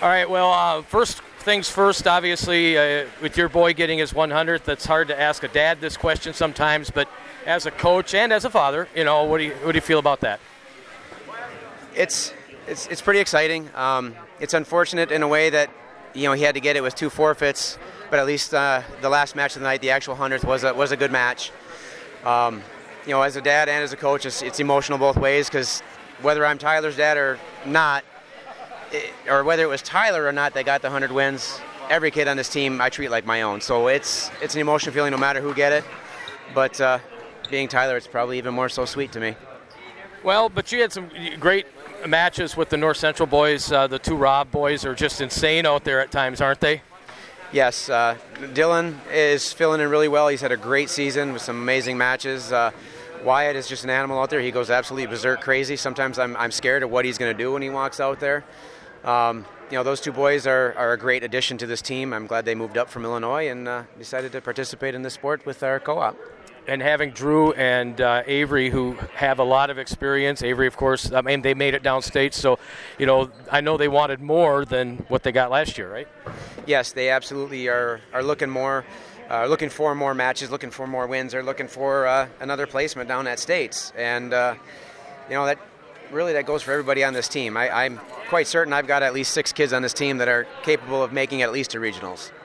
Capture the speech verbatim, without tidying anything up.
All right, well, uh, first things first, obviously, uh, with your boy getting his one hundredth, it's hard to ask a dad this question sometimes, but as a coach and as a father, you know, what do you, what do you feel about that? It's it's it's pretty exciting. Um, it's unfortunate in a way that, you know, he had to get it with two forfeits, but at least uh, the last match of the night, the actual hundredth, was a, was a good match. Um, you know, as a dad and as a coach, it's, it's emotional both ways, because whether I'm Tyler's dad or not, it, or whether it was Tyler or not that got the one hundred wins, every kid on this team I treat like my own. So it's it's an emotional feeling no matter who get it. But uh, being Tyler, it's probably even more so sweet to me. Well, but you had some great matches with the North Central boys. Uh, the two Rob boys are just insane out there at times, aren't they? Yes, uh, Dylan is filling in really well. He's had a great season with some amazing matches. Uh, Wyatt is just an animal out there. He goes absolutely berserk crazy. Sometimes I'm I'm scared of what he's going to do when he walks out there. Um, you know, those two boys are, are a great addition to this team. I'm glad they moved up from Illinois and uh, decided to participate in this sport with our co-op. And having Drew and uh, Avery, who have a lot of experience. Avery, of course, I mean, they made it downstate, so, you know, I know they wanted more than what they got last year, right? Yes, they absolutely are, are looking more, uh, looking for more matches, looking for more wins. They're looking for uh, another placement down at States. And, uh, you know, that really that goes for everybody on this team. I, I'm quite certain I've got at least six kids on this team that are capable of making at least two regionals.